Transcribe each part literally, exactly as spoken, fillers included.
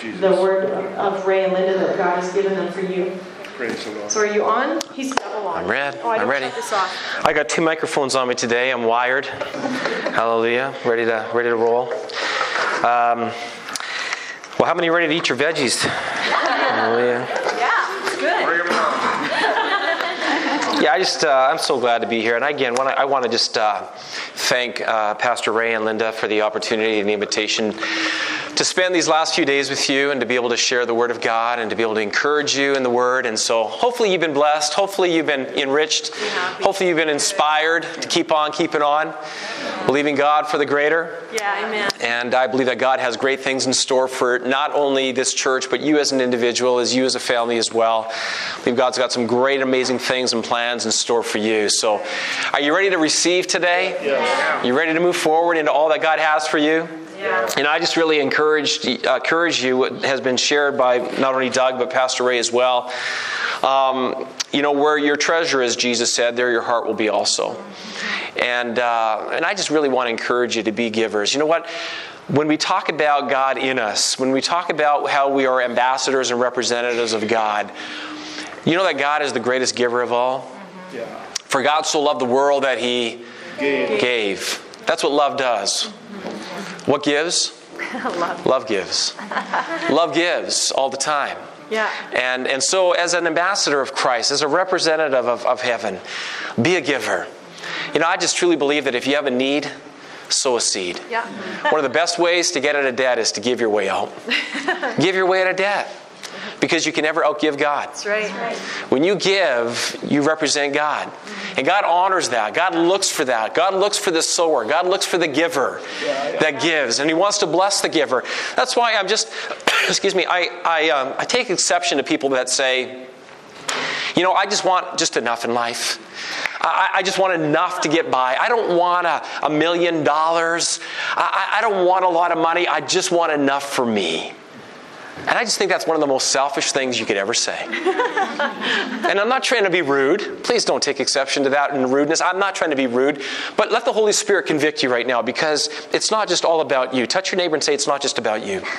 the word of Ray and Linda that God has given them for you. Praise the Lord. So are you on? He's double on. I'm ready. Oh, I I'm ready. shut this off. I got two microphones on me today. I'm wired. Hallelujah. Ready to ready to roll. Um, well, how many are ready to eat your veggies? Hallelujah. Yeah, it's good. Yeah, I just, uh, I'm so glad to be here. And again, wanna, I want to just uh, thank uh, Pastor Ray and Linda for the opportunity and the invitation to spend these last few days with you and to be able to share the Word of God and to be able to encourage you in the Word. And so hopefully you've been blessed. Hopefully you've been enriched. Hopefully you've been inspired to keep on keeping on, believing God for the greater. Yeah, amen. And I believe that God has great things in store for not only this church, but you as an individual, as you as a family as well. I believe God's got some great, amazing things and plans in store for you. So are you ready to receive today? Yeah. You ready to move forward into all that God has for you? Yeah. And I just really encourage, uh, encourage you, what has been shared by not only Doug, but Pastor Ray as well. Um, you know, where your treasure is, Jesus said, there your heart will be also. And uh, and I just really want to encourage you to be givers. You know what? When we talk about God in us, when we talk about how we are ambassadors and representatives of God, you know that God is the greatest giver of all? Yeah. For God so loved the world that He Gave. gave. That's what love does. What gives? Love. Love gives. Love gives all the time. Yeah. And and so as an ambassador of Christ, as a representative of, of heaven, be a giver. You know, I just truly believe that if you have a need, sow a seed. Yeah. One of the best ways to get out of debt is to give your way out. Give your way out of debt. Because you can never outgive God. That's right. When you give, you represent God. And God honors that. God looks for that. God looks for the sower. God looks for the giver that gives. And He wants to bless the giver. That's why I'm just, excuse me, I, I, um, I take exception to people that say, you know, I just want just enough in life. I, I just want enough to get by. I don't want a, a million dollars. I, I don't want a lot of money. I just want enough for me. And I just think that's one of the most selfish things you could ever say. And I'm not trying to be rude. Please don't take exception to that and rudeness. I'm not trying to be rude. But let the Holy Spirit convict you right now, because it's not just all about you. Touch your neighbor and say, it's not just about you.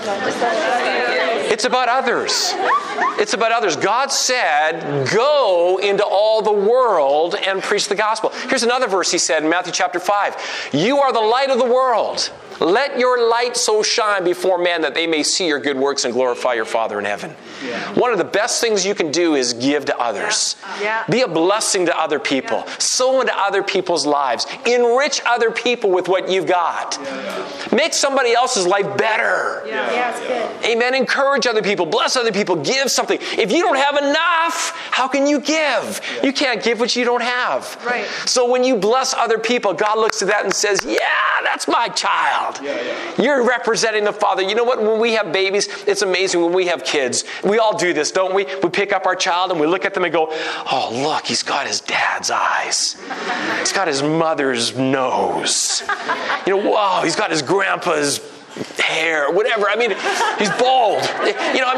It's about others. It's about others. God said, go into all the world and preach the gospel. Here's another verse He said in Matthew chapter five. You are the light of the world. Let your light so shine before men that they may see your good works and glorify your Father in heaven. Yeah. One of the best things you can do is give to others. Yeah. Yeah. Be a blessing to other people. Yeah. Sow into other people's lives. Enrich other people with what you've got. Yeah. Yeah. Make somebody else's life better. Yeah. Yeah, it's good. Amen. Encourage other people. Bless other people. Give something. If you don't have enough, how can you give? Yeah. You can't give what you don't have. Right. So when you bless other people, God looks at that and says, yeah, that's my child. Yeah, yeah. You're representing the Father. You know what? When we have babies, it's amazing when we have kids. We all do this, don't we? We pick up our child and we look at them and go, oh, look, he's got his dad's eyes. He's got his mother's nose. You know, wow, he's got his grandpa's hair, whatever. I mean, he's bald. You know,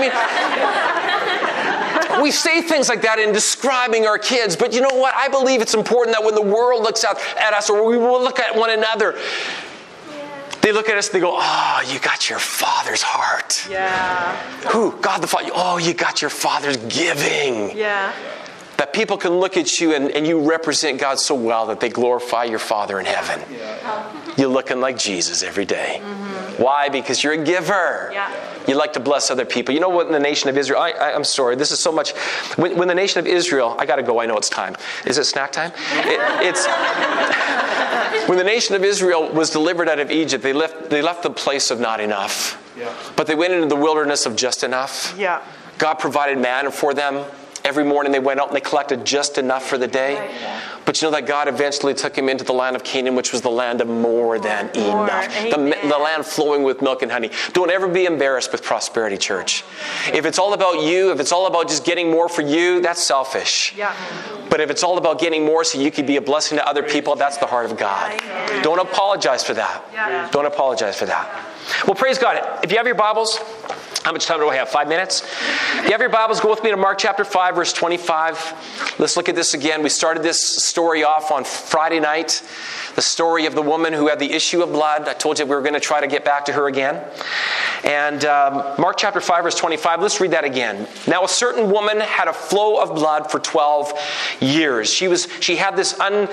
I mean, we say things like that in describing our kids, but you know what? I believe it's important that when the world looks out at us, or we will look at one another, they look at us and they go, oh, you got your Father's heart. Yeah. Who? God the Father. Oh, you got your Father's giving. Yeah. That people can look at you and, and you represent God so well that they glorify your Father in heaven. Yeah. You're looking like Jesus every day. Mm-hmm. Why? Because you're a giver. Yeah. You like to bless other people. You know what, in the nation of Israel, I, I, I'm sorry, this is so much. When, when the nation of Israel, I got to go, I know it's time. Is it snack time? It, it's... When the nation of Israel was delivered out of Egypt, they left, they left the place of not enough. Yeah. But they went into the wilderness of just enough. Yeah. God provided manna for them. Every morning they went out and they collected just enough for the day. Right, yeah. But you know that God eventually took him into the land of Canaan, which was the land of more than more. enough. The, the land flowing with milk and honey. Don't ever be embarrassed with prosperity, church. If it's all about you, if it's all about just getting more for you, that's selfish. Yeah. But if it's all about getting more so you can be a blessing to other people, that's the heart of God. Yeah. Don't apologize for that. Yeah. Don't apologize for that. Well, praise God. If you have your Bibles, how much time do I have? Five minutes? If you have your Bibles, go with me to Mark chapter five, verse twenty-five. Let's look at this again. We started this story off on Friday night. The story of the woman who had the issue of blood. I told you we were going to try to get back to her again. And um, Mark chapter five, verse twenty-five, let's read that again. Now a certain woman had a flow of blood for twelve years. She was she had this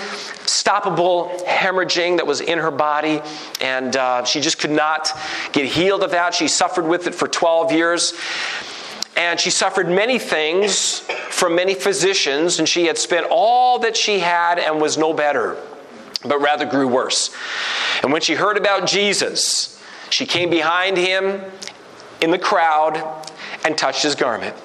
unstoppable hemorrhaging that was in her body, and uh, she just could not get healed of that. She suffered with it for twelve years. And she suffered many things from many physicians, and she had spent all that she had and was no better, but rather grew worse. And when she heard about Jesus, she came behind him in the crowd and touched his garment.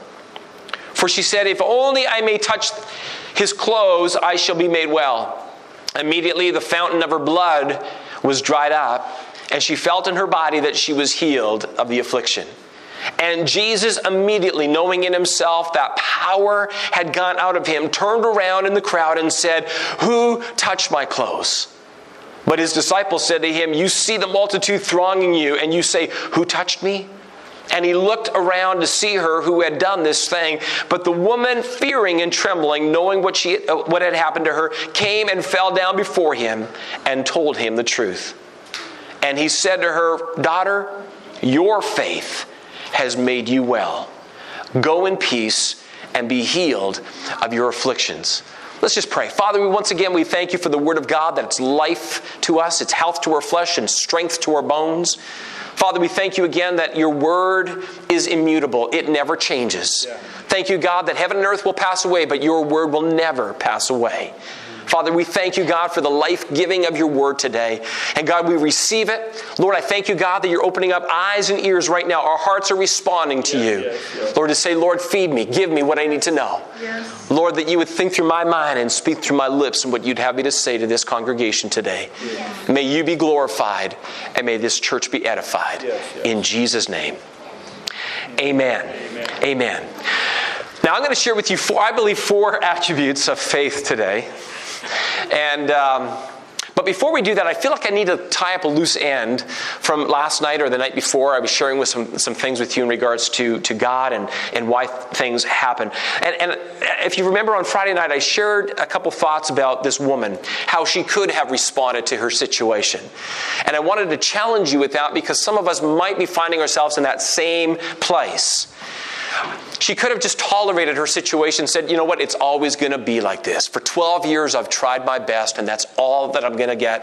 For she said, if only I may touch his clothes, I shall be made well. Immediately the fountain of her blood was dried up, and she felt in her body that she was healed of the affliction. And Jesus, immediately knowing in himself that power had gone out of him, turned around in the crowd and said, who touched my clothes? But his disciples said to him, you see the multitude thronging you, and you say, who touched me? And he looked around to see her who had done this thing. But the woman, fearing and trembling, knowing what she what had happened to her, came and fell down before him and told him the truth. And he said to her, daughter, your faith has made you well. Go in peace and be healed of your afflictions. Let's just pray. Father, we once again, we thank you for the word of God, that it's life to us, it's health to our flesh and strength to our bones. Father, we thank you again that your word is immutable. It never changes. Yeah. Thank you, God, that heaven and earth will pass away, but your word will never pass away. Father, we thank you, God, for the life-giving of your word today. And God, we receive it. Lord, I thank you, God, that you're opening up eyes and ears right now. Our hearts are responding to yes, you. Yes, yes. Lord, to say, Lord, feed me. Give me what I need to know. Yes. Lord, that you would think through my mind and speak through my lips and what you'd have me to say to this congregation today. Yes. May you be glorified, and may this church be edified. Yes, yes. In Jesus' name. Amen. Amen. Amen. Now, I'm going to share with you four, I believe, four attributes of faith today. And um, but before we do that, I feel like I need to tie up a loose end from last night or the night before. I was sharing with some, some things with you in regards to, to God and, and why things happen. And, and if you remember on Friday night, I shared a couple thoughts about this woman, how she could have responded to her situation. And I wanted to challenge you with that because some of us might be finding ourselves in that same place. She could have just tolerated her situation and said, you know what, it's always going to be like this. For twelve years I've tried my best and that's all that I'm going to get.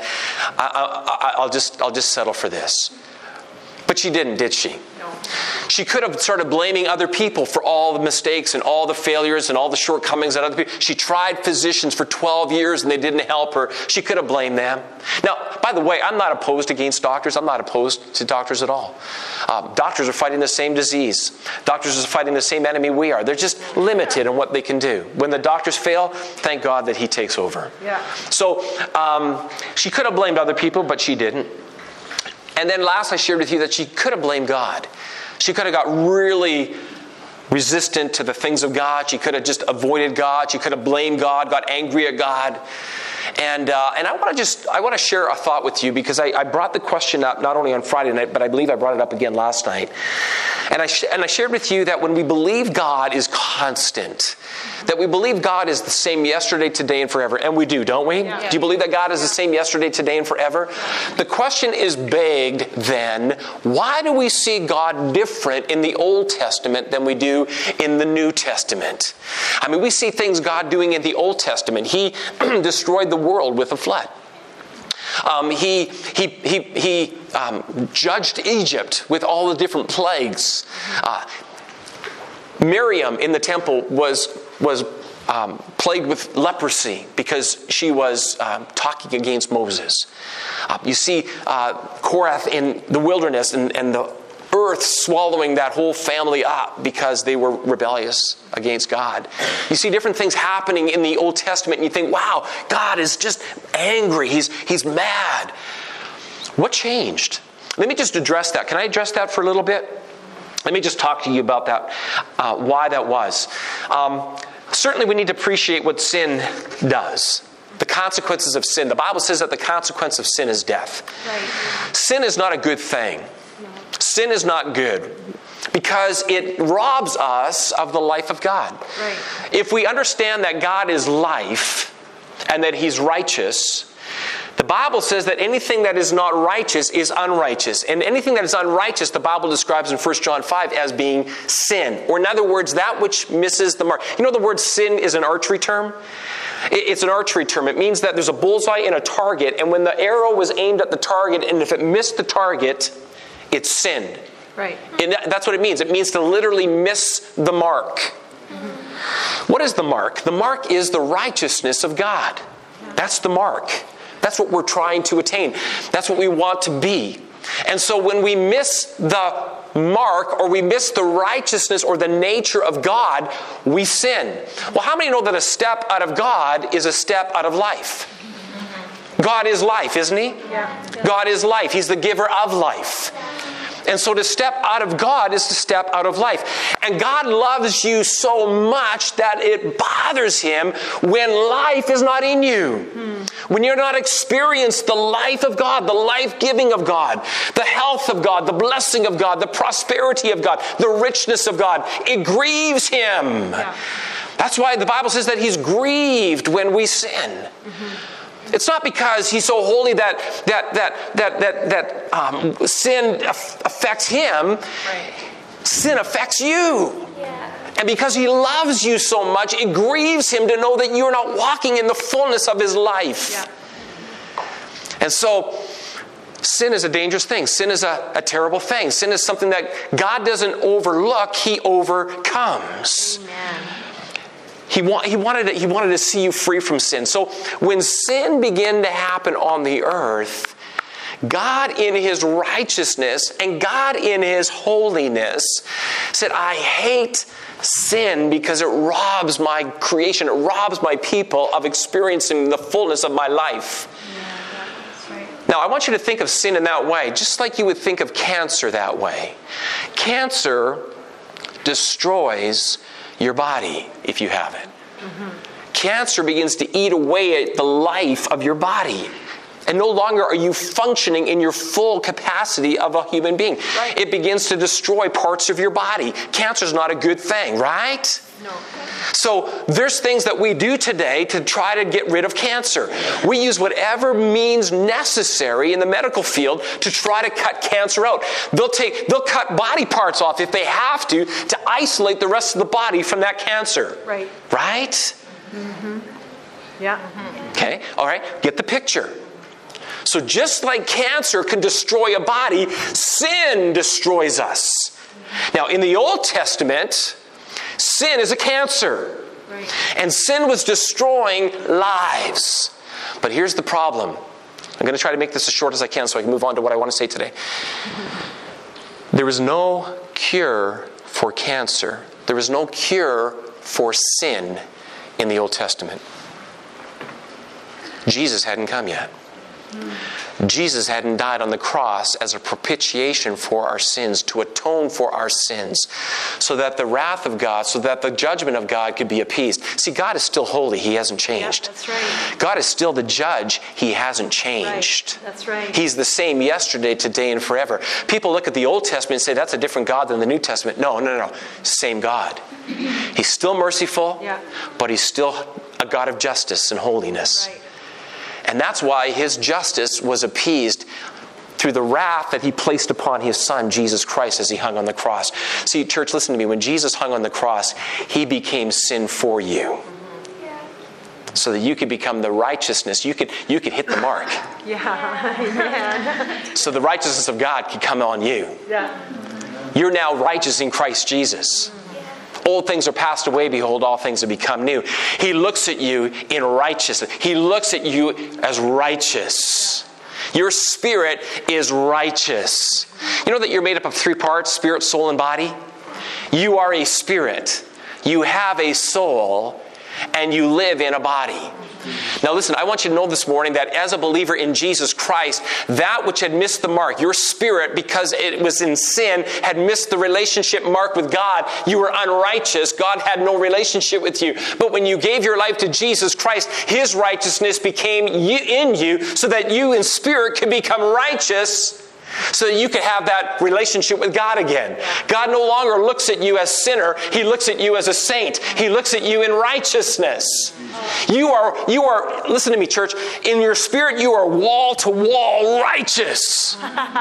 I, I, I'll just I'll just settle for this. But she didn't, did she? No. She could have started blaming other people for all the mistakes and all the failures and all the shortcomings that other people. She tried physicians for twelve years and they didn't help her. She could have blamed them. Now, by the way, I'm not opposed against doctors. I'm not opposed to doctors at all. Um, doctors are fighting the same disease. Doctors are fighting the same enemy we are. They're just limited in what they can do. When the doctors fail, thank God that he takes over. Yeah. So um, she could have blamed other people, but she didn't. And then last I shared with you that she could have blamed God. She could have got really resistant to the things of God. She could have just avoided God. She could have blamed God, got angry at God. And uh, and I want to just I want to share a thought with you because I, I brought the question up not only on Friday night, but I believe I brought it up again last night. And I sh- and I shared with you that when we believe God is constant, that we believe God is the same yesterday, today, and forever. And we do, don't we? Yeah. Do you believe that God is the same yesterday, today, and forever? The question is begged then, why do we see God different in the Old Testament than we do in the New Testament? I mean, we see things God doing in the Old Testament. He destroyed the world with a flood. Um, he he he he um, judged Egypt with all the different plagues. Uh, Miriam in the temple was was um, plagued with leprosy because she was um, talking against Moses. Uh, you see uh, Korath in the wilderness and, and the earth swallowing that whole family up because they were rebellious against God. You see different things happening in the Old Testament and you think, wow, God is just angry. He's, he's mad. What changed? Let me just address that. Can I address that for a little bit? Let me just talk to you about that, uh, why that was. Um, certainly we need to appreciate what sin does. The consequences of sin. The Bible says that the consequence of sin is death. Right. Sin is not a good thing. Sin is not good because it robs us of the life of God. Right. If we understand that God is life and that He's righteous, The Bible says that anything that is not righteous is unrighteous. And anything that is unrighteous, the Bible describes in First John five as being sin. Or in other words, that which misses the mark. You know the word sin is an archery term? It's an archery term. It means that there's a bullseye and a target, and when the arrow was aimed at the target, and if it missed the target, it's sinned. Right. And that's what it means. It means to literally miss the mark. Mm-hmm. What is the mark? The mark is the righteousness of God. That's the mark. That's what we're trying to attain. That's what we want to be. And so when we miss the mark, or we miss the righteousness or the nature of God, we sin. Well, how many know that a step out of God is a step out of life? God is life, isn't He? Yeah. God is life. He's the giver of life. And so to step out of God is to step out of life. And God loves you so much that it bothers Him when life is not in you. Hmm. When you're not experiencing the life of God, the life-giving of God, the health of God, the blessing of God, the prosperity of God, the richness of God. It grieves Him. Yeah. That's why the Bible says that He's grieved when we sin. Mm-hmm. It's not because He's so holy that that that that that that um, sin affects Him. Right. Sin affects you. Yeah. And because He loves you so much, it grieves Him to know that you're not walking in the fullness of His life. Yeah. And so, sin is a dangerous thing. Sin is a, a terrible thing. Sin is something that God doesn't overlook, He overcomes. Amen. He, wa- he, wanted to, he wanted to see you free from sin. So when sin began to happen on the earth, God in His righteousness and God in His holiness said, I hate sin because it robs my creation, it robs my people of experiencing the fullness of my life. Yeah, that's right. Now, I want you to think of sin in that way, just like you would think of cancer that way. Cancer destroys your body if you have it. Mm-hmm. Cancer begins to eat away at the life of your body. And no longer are you functioning in your full capacity of a human being. Right. It begins to destroy parts of your body. Cancer is not a good thing, right? No. So there's things that we do today to try to get rid of cancer. We use whatever means necessary in the medical field to try to cut cancer out. They'll take, they'll cut body parts off if they have to, to isolate the rest of the body from that cancer. Right. Right? Mm-hmm. Yeah. Mm-hmm. Okay. All right. Get the picture. So just like cancer can destroy a body, sin destroys us. Now, in the Old Testament, sin is a cancer. Right. And sin was destroying lives. But here's the problem. I'm going to try to make this as short as I can so I can move on to what I want to say today. There is no cure for cancer. There is no cure for sin in the Old Testament. Jesus hadn't come yet. Jesus hadn't died on the cross as a propitiation for our sins, to atone for our sins, so that the wrath of God, so that the judgment of God could be appeased. See, God is still holy. He hasn't changed. Yeah, that's right. God is still the judge. He hasn't changed. Right. That's right. He's the same yesterday, today, and forever. People look at the Old Testament and say, that's a different God than the New Testament. No, no, no. Same God. He's still merciful, yeah. but He's still a God of justice and holiness. Right. And that's why His justice was appeased through the wrath that He placed upon His Son, Jesus Christ, as He hung on the cross. See, church, listen to me. When Jesus hung on the cross, He became sin for you. So that you could become the righteousness. You could, you could hit the mark. Yeah. yeah. So the righteousness of God could come on you. Yeah. You're now righteous in Christ Jesus. Old things are passed away, behold, all things have become new. He looks at you in righteousness. He looks at you as righteous. Your spirit is righteous. You know that you're made up of three parts, spirit, soul, and body? You are a spirit. You have a soul, and you live in a body. Now listen, I want you to know this morning that as a believer in Jesus Christ, that which had missed the mark, your spirit, because it was in sin, had missed the relationship mark with God. You were unrighteous. God had no relationship with you. But when you gave your life to Jesus Christ, His righteousness became in you so that you in spirit could become righteous. So that you can have that relationship with God again. God no longer looks at you as sinner. He looks at you as a saint. He looks at you in righteousness. You are, you are, listen to me, church, in your spirit you are wall to wall righteous.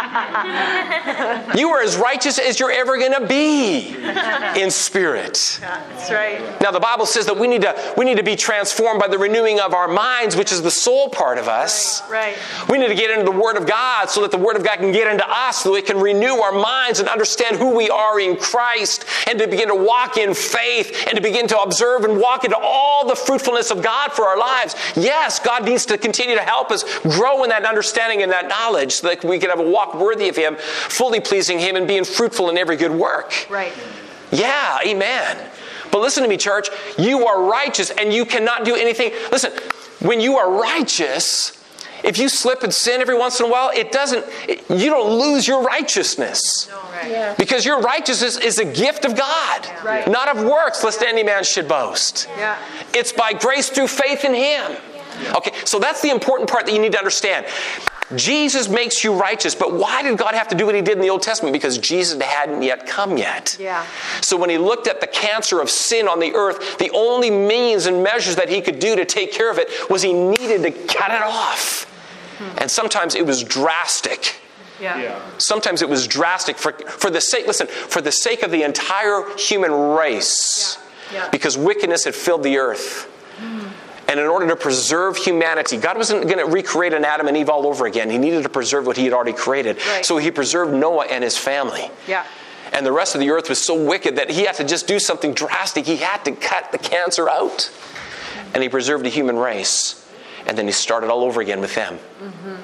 You are as righteous as you're ever going to be in spirit. That's right. Now the Bible says that we need to we need to be transformed by the renewing of our minds, which is the soul part of us. Right. We need to get into the Word of God so that the Word of God can get into us, so it can renew our minds and understand who we are in Christ, and to begin to walk in faith and to begin to observe and walk into all the fruitfulness of God for our lives. Yes, God needs to continue to help us grow in that understanding and that knowledge so that we can have a walk worthy of Him, fully pleasing Him, and being fruitful in every good work. Right. Yeah, amen. But listen to me, church. You are righteous and you cannot do anything. Listen, when you are righteous, if you slip and sin every once in a while, it doesn't, it, you don't lose your righteousness. No, right. Yeah. Because your righteousness is a gift of God, Yeah. Right. not of works, lest any man should boast. Yeah. It's by grace through faith in Him. Okay, so that's the important part that you need to understand. Jesus makes you righteous, but why did God have to do what He did in the Old Testament? Because Jesus hadn't yet come yet. Yeah. So when He looked at the cancer of sin on the earth, the only means and measures that He could do to take care of it was He needed to cut it off. Hmm. And sometimes it was drastic. Yeah. yeah. Sometimes it was drastic for, for the sake, listen, for the sake of the entire human race. Yeah. Yeah. Because wickedness had filled the earth. And in order to preserve humanity, God wasn't going to recreate an Adam and Eve all over again. He needed to preserve what He had already created. Right. So He preserved Noah and his family. Yeah. And the rest of the earth was so wicked that He had to just do something drastic. He had to cut the cancer out. And He preserved the human race. And then He started all over again with them. Mm-hmm.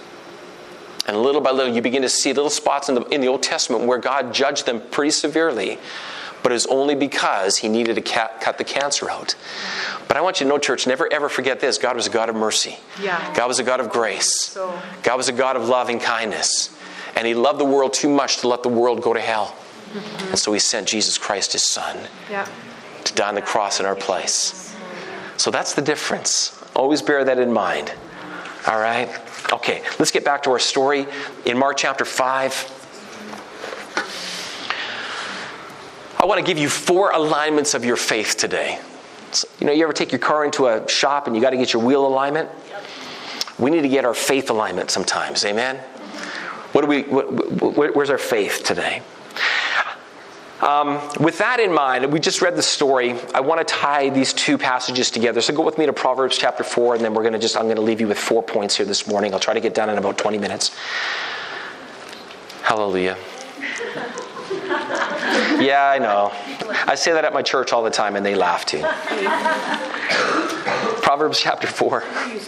And little by little, you begin to see little spots in the, in the Old Testament where God judged them pretty severely. But it was only because He needed to cut, cut the cancer out. But I want you to know, church, never ever forget this. God was a God of mercy. Yeah. God was a God of grace. So. God was a God of loving kindness. And He loved the world too much to let the world go to hell. Mm-hmm. And so He sent Jesus Christ, His Son, yeah. to die on the cross in our place. So that's the difference. Always bear that in mind. All right? Okay, let's get back to our story in Mark chapter five. I want to give you four alignments of your faith today. So, you know, you ever take your car into a shop and you got to get your wheel alignment? We need to get our faith alignment sometimes. Amen? What do we? What, where's our faith today? Um, with that in mind, we just read the story. I want to tie these two passages together. So go with me to Proverbs chapter four, and then we're going to just. I'm going to leave you with four points here this morning. I'll try to get done in about twenty minutes. Hallelujah. Yeah, I know. I say that at my church all the time, and they laugh too. Proverbs chapter four.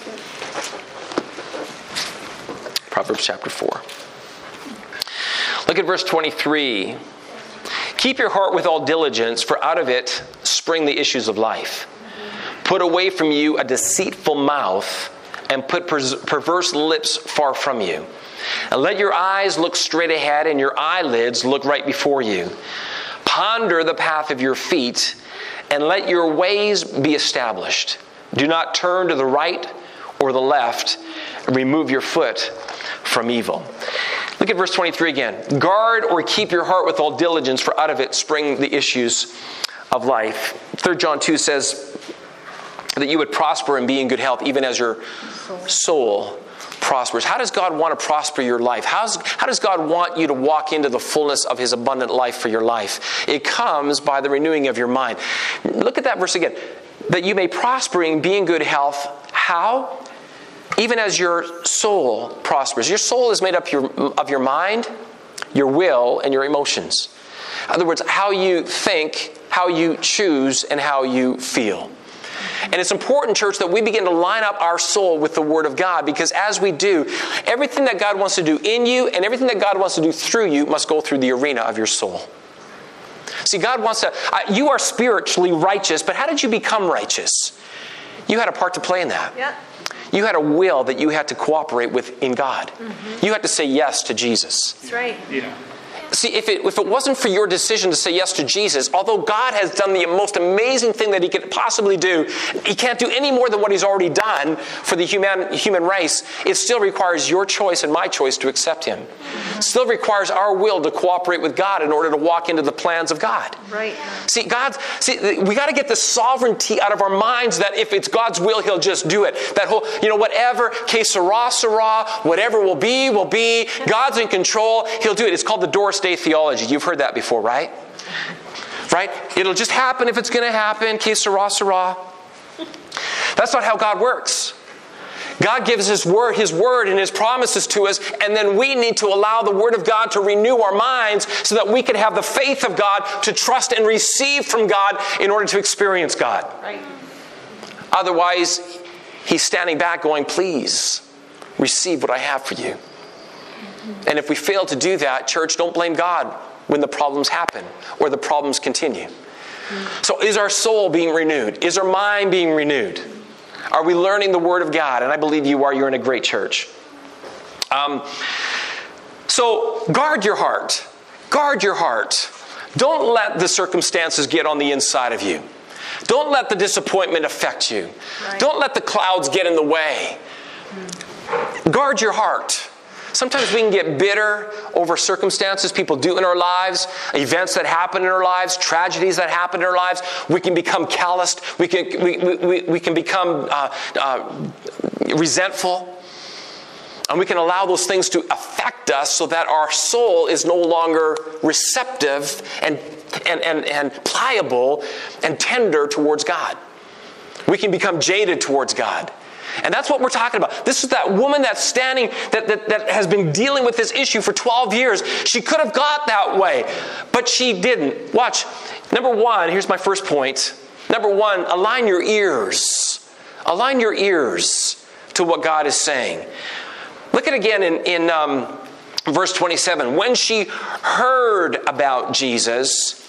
Proverbs chapter four. Look at verse twenty-three. Keep your heart with all diligence, for out of it spring the issues of life. Put away from you a deceitful mouth, and put perverse lips far from you. And let your eyes look straight ahead, and your eyelids look right before you. Ponder the path of your feet, and let your ways be established. Do not turn to the right or the left. Remove your foot from evil. Look at verse twenty-three again. Guard or keep your heart with all diligence, for out of it spring the issues of life. Third John two says that you would prosper and be in good health, even as your soul prospers. How does God want to prosper your life? How's, how does God want you to walk into the fullness of His abundant life for your life? It comes by the renewing of your mind. Look at that verse again. That you may prosper and be in good health. How? Even as your soul prospers. Your soul is made up your, of your mind, your will, and your emotions. In other words, how you think, how you choose, and how you feel. And it's important, church, that we begin to line up our soul with the Word of God, because as we do, everything that God wants to do in you and everything that God wants to do through you must go through the arena of your soul. See, God wants to, uh, you are spiritually righteous, but how did you become righteous? You had a part to play in that. Yeah. You had a will that you had to cooperate with in God. Mm-hmm. You had to say yes to Jesus. That's right. Yeah. See, if it, if it wasn't for your decision to say yes to Jesus, although God has done the most amazing thing that He could possibly do, He can't do any more than what He's already done for the human, human race. It still requires your choice and my choice to accept Him. Mm-hmm. Still requires our will to cooperate with God in order to walk into the plans of God. Right. See, God's, see, we got to get the sovereignty out of our minds that if it's God's will, He'll just do it. That whole, you know, whatever, que sera, sera, whatever will be, will be. God's in control. He'll do it. It's called the Doris Day theology. You've heard that before, right? Right? It'll just happen if it's going to happen. Que sera, sera. That's not how God works. God gives His word, His word and His promises to us, and then we need to allow the Word of God to renew our minds so that we can have the faith of God to trust and receive from God in order to experience God. Right. Otherwise, He's standing back going, please, receive what I have for you. And if we fail to do that, church, don't blame God when the problems happen or the problems continue. So is our soul being renewed? Is our mind being renewed? Are we learning the Word of God? And I believe you are. You're in a great church. Um, so guard your heart. Guard your heart. Don't let the circumstances get on the inside of you. Don't let the disappointment affect you. Right. Don't let the clouds get in the way. Guard your heart. Sometimes we can get bitter over circumstances people do in our lives, events that happen in our lives, tragedies that happen in our lives. We can become calloused. We can, we, we, we can become uh, uh, resentful. And we can allow those things to affect us so that our soul is no longer receptive and, and, and, and pliable and tender towards God. We can become jaded towards God. And that's what we're talking about. This is that woman that's standing, that, that, that has been dealing with this issue for twelve years. She could have got that way, but she didn't. Watch. Number one, here's my first point. Number one, align your ears. Align your ears to what God is saying. Look at it again in, in um, verse twenty-seven. When she heard about Jesus,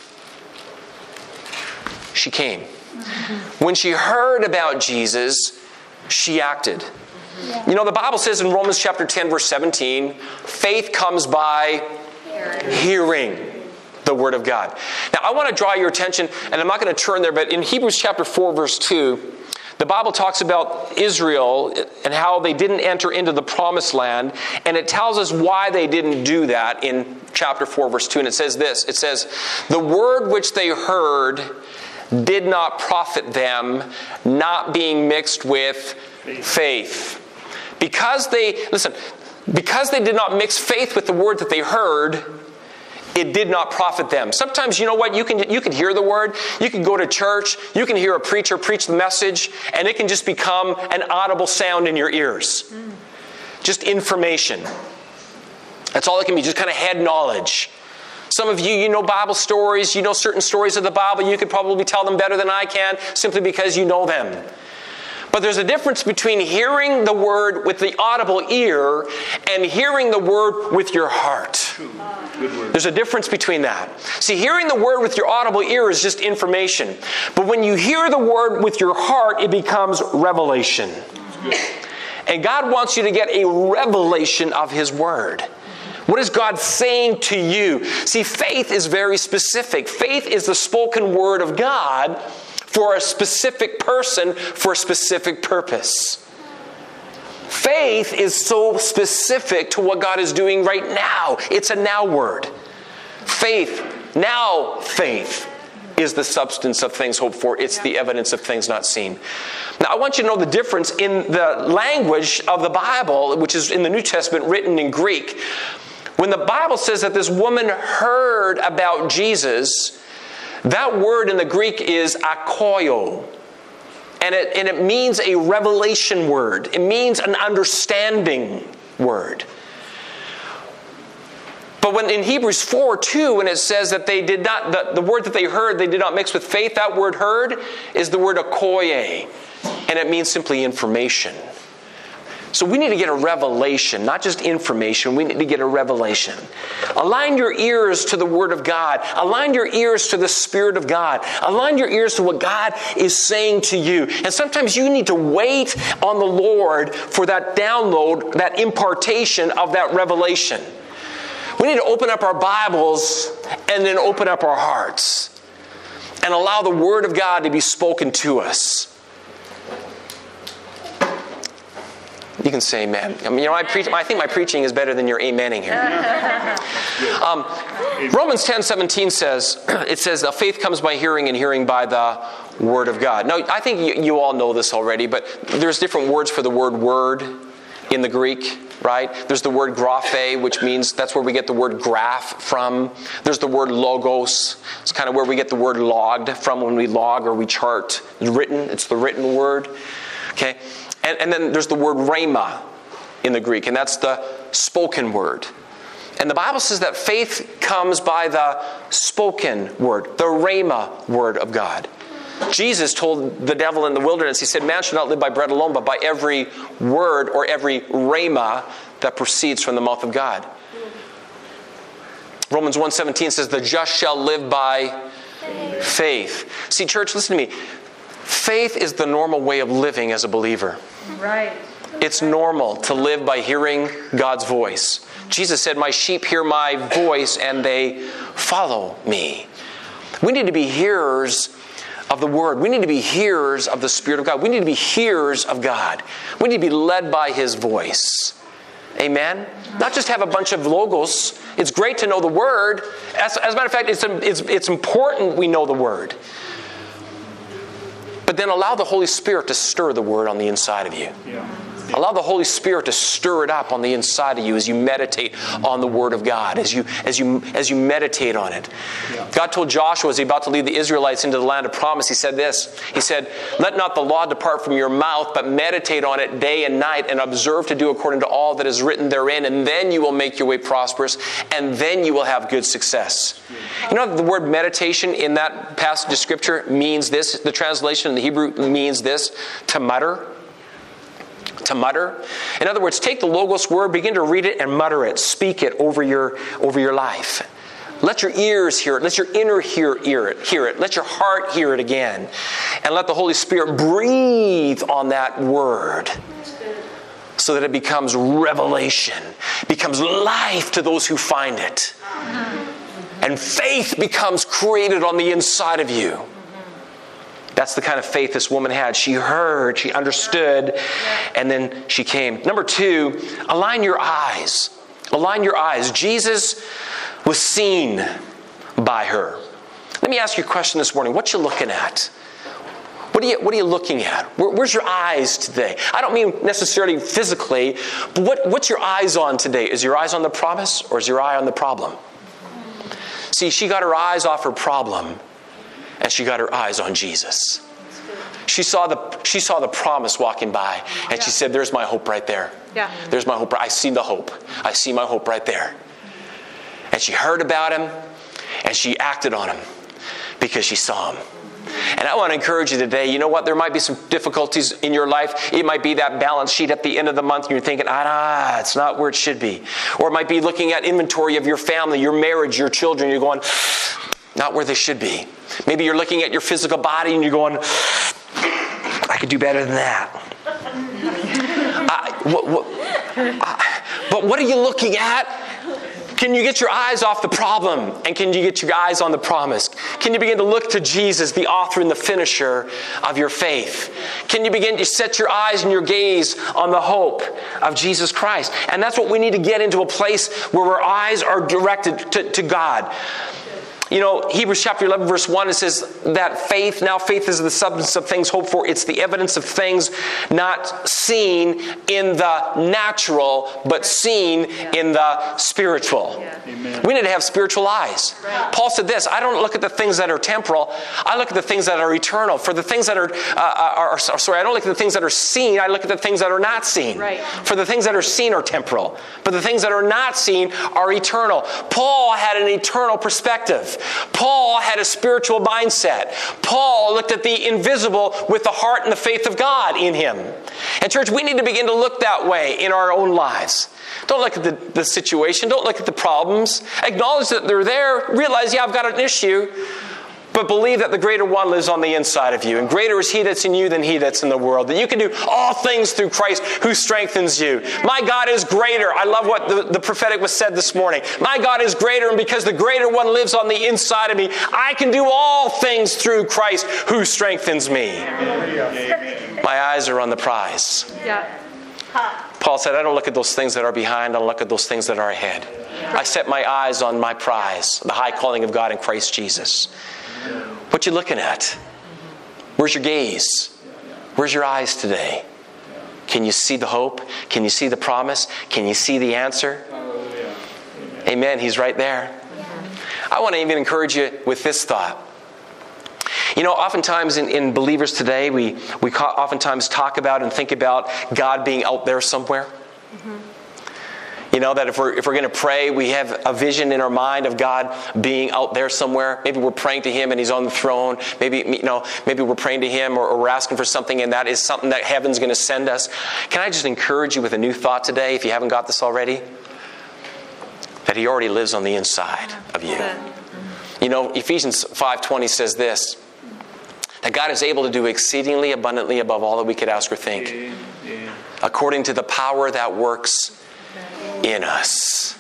she came. Mm-hmm. When she heard about Jesus, she acted. Yeah. You know, the Bible says in Romans chapter ten, verse seventeen, faith comes by hearing. hearing the Word of God. Now, I want to draw your attention, and I'm not going to turn there, but in Hebrews chapter four, verse two, the Bible talks about Israel and how they didn't enter into the promised land, and it tells us why they didn't do that in chapter four, verse two, and it says this, it says, the word which they heard did not profit them, not being mixed with faith. faith. Because they, listen, because they did not mix faith with the word that they heard, it did not profit them. Sometimes, you know what, you can you can hear the word, you can go to church, you can hear a preacher preach the message, and it can just become an audible sound in your ears. Mm. Just information. That's all it can be, just kind of head knowledge. Some of you, you know Bible stories, you know certain stories of the Bible, you could probably tell them better than I can simply because you know them. But there's a difference between hearing the word with the audible ear and hearing the word with your heart. There's a difference between that. See, hearing the word with your audible ear is just information. But when you hear the word with your heart, it becomes revelation. And God wants you to get a revelation of His word. What is God saying to you? See, faith is very specific. Faith is the spoken word of God for a specific person, for a specific purpose. Faith is so specific to what God is doing right now. It's a now word. Faith, now faith, is the substance of things hoped for. It's the evidence of things not seen. Now, I want you to know the difference in the language of the Bible, which is in the New Testament written in Greek. When the Bible says that this woman heard about Jesus, that word in the Greek is akoio. And it, and it means a revelation word. It means an understanding word. But when in Hebrews four two, when it says that they did not, the, the word that they heard, they did not mix with faith, that word heard is the word akoie. And it means simply information. So we need to get a revelation, not just information. We need to get a revelation. Align your ears to the Word of God. Align your ears to the Spirit of God. Align your ears to what God is saying to you. And sometimes you need to wait on the Lord for that download, that impartation of that revelation. We need to open up our Bibles and then open up our hearts and allow the Word of God to be spoken to us. You can say amen. I mean, you know, I preach. I think my preaching is better than your amening here. Um, Romans ten seventeen says, it says, faith comes by hearing, and hearing by the word of God. Now, I think you, you all know this already, but there's different words for the word word in the Greek, right? There's the word graphe, which means that's where we get the word graph from. There's the word logos. It's kind of where we get the word logged from when we log or we chart. It's written. It's the written word. Okay? And, and then there's the word rhema in the Greek, and that's the spoken word. And the Bible says that faith comes by the spoken word, the rhema word of God. Jesus told the devil in the wilderness, he said, man should not live by bread alone, but by every word or every rhema that proceeds from the mouth of God. Romans one seventeen says, the just shall live by faith. faith. See, church, listen to me. Faith is the normal way of living as a believer. Right. It's normal to live by hearing God's voice. Jesus said, my sheep hear my voice and they follow me. We need to be hearers of the Word. We need to be hearers of the Spirit of God. We need to be hearers of God. We need to be led by His voice. Amen? Not just have a bunch of logos. It's great to know the Word. As, as a matter of fact, it's, it's, it's important we know the Word. But then allow the Holy Spirit to stir the Word on the inside of you. Yeah. Allow the Holy Spirit to stir it up on the inside of you as you meditate on the Word of God, as you as you as you meditate on it. Yeah. God told Joshua as he about to lead the Israelites into the land of promise, he said this. He said, let not the law depart from your mouth, but meditate on it day and night, and observe to do according to all that is written therein, and then you will make your way prosperous, and then you will have good success. Yeah. You know, the word meditation in that passage of Scripture means this. The translation in the Hebrew means this, to mutter. To mutter. In other words, take the Logos word, begin to read it and mutter it. Speak it over your, over your life. Let your ears hear it. Let your inner hear, hear it. Hear it. Let your heart hear it again. And let the Holy Spirit breathe on that word so that it becomes revelation, becomes life to those who find it. And faith becomes created on the inside of you. That's the kind of faith this woman had. She heard, she understood, and then she came. Number two, align your eyes. Align your eyes. Jesus was seen by her. Let me ask you a question this morning. What you looking at? What are you, what are you looking at? Where, where's your eyes today? I don't mean necessarily physically, but what, what's your eyes on today? Is your eyes on the promise or is your eye on the problem? See, she got her eyes off her problem. And she got her eyes on Jesus. She saw the she saw the promise walking by, and she said, "There's my hope right there. Yeah. There's my hope. I see the hope. I see my hope right there." And she heard about him, and she acted on him because she saw him. And I want to encourage you today, you know what? There might be some difficulties in your life. It might be that balance sheet at the end of the month and you're thinking, ah, it's not where it should be. Or it might be looking at inventory of your family, your marriage, your children. You're going, not where they should be. Maybe you're looking at your physical body and you're going, I could do better than that. I, what, what, I, but what are you looking at? Can you get your eyes off the problem? And can you get your eyes on the promise? Can you begin to look to Jesus, the author and the finisher of your faith? Can you begin to set your eyes and your gaze on the hope of Jesus Christ? And that's what we need to get into a place where our eyes are directed to, to God. You know, Hebrews chapter eleven, verse one, it says that faith, now faith is the substance of things hoped for. It's the evidence of things not seen in the natural, but seen in the spiritual. Yeah. We need to have spiritual eyes. Right. Paul said this, I don't look at the things that are temporal. I look at the things that are eternal. For the things that are, uh, are, are sorry, I don't look at the things that are seen. I look at the things that are not seen. Right. For the things that are seen are temporal. But the things that are not seen are eternal. Paul had an eternal perspective. Paul had a spiritual mindset. Paul looked at the invisible with the heart and the faith of God in him. And church, we need to begin to look that way in our own lives. Don't look at the, the situation. Don't look at the problems. Acknowledge that they're there. Realize, yeah, I've got an issue. But believe that the greater one lives on the inside of you. And greater is he that's in you than he that's in the world. That you can do all things through Christ who strengthens you. My God is greater. I love what the, the prophetic was said this morning. My God is greater, and because the greater one lives on the inside of me, I can do all things through Christ who strengthens me. My eyes are on the prize. Paul said, I don't look at those things that are behind, I look at those things that are ahead. I set my eyes on my prize, the high calling of God in Christ Jesus. What you looking at? Where's your gaze? Where's your eyes today? Can you see the hope? Can you see the promise? Can you see the answer? Amen. He's right there. I want to even encourage you with this thought. You know, oftentimes in, in believers today, we, we oftentimes talk about and think about God being out there somewhere. Mm-hmm. You know, that if we're if we're going to pray, we have a vision in our mind of God being out there somewhere. Maybe we're praying to Him and He's on the throne. Maybe, you know, maybe we're praying to Him or, or we're asking for something and that is something that heaven's going to send us. Can I just encourage you with a new thought today, if you haven't got this already? That He already lives on the inside of you. You know, Ephesians five twenty says this, that God is able to do exceedingly abundantly above all that we could ask or think, yeah, yeah. according to the power that works in us.